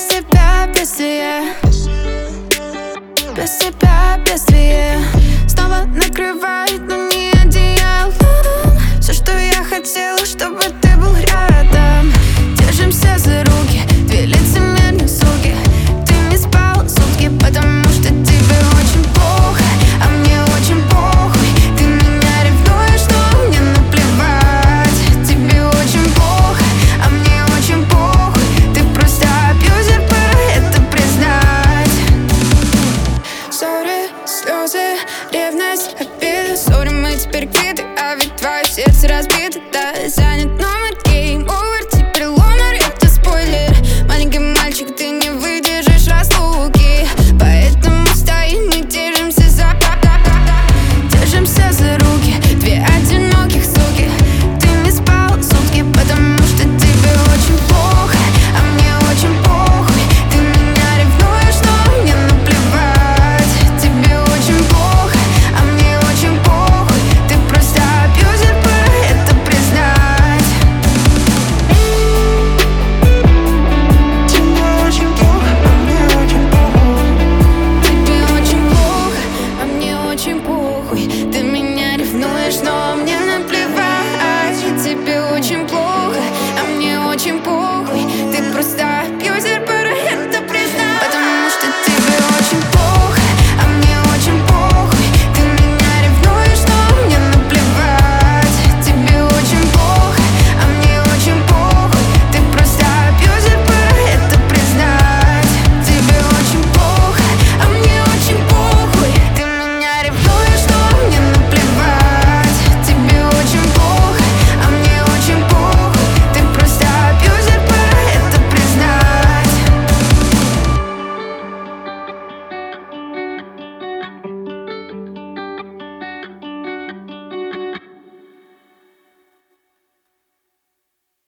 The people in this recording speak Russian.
тебя быстрее, без тебя быстрее. Снова накрывает, но не одеялом. Все, что я хотела, чтобы ты был рядом. Держимся за руки, две лицемерных суки. Ты не спал сутки, потому что тебе очень плохо, а мне очень похуй. Ты меня ревнуешь, но мне наплевать. Тебе очень плохо, а мне очень похуй. Ты просто абьюзер, пора это признать. Ссоры, слезы, ревность, обиды. Ссоры, мы теперь квиты, а ведь твое сердце разбито. Да, занят номер, гейм овер. Теперь ломер, это спойлер. Маленький мальчик, ты не выдержишь разлуки, поэтому стоим и держимся за руки, две одиноких суки. Ты не спал сутки, потому что тебе очень плохо, а мне очень похуй. Ты меня ревнуешь, но мне наплевать. Тебе очень плохо, а мне очень похуй. Ты просто абьюзер, пора это признать. Тебе очень плохо, а мне очень похуй. Тебе очень плохо, а мне очень похуй.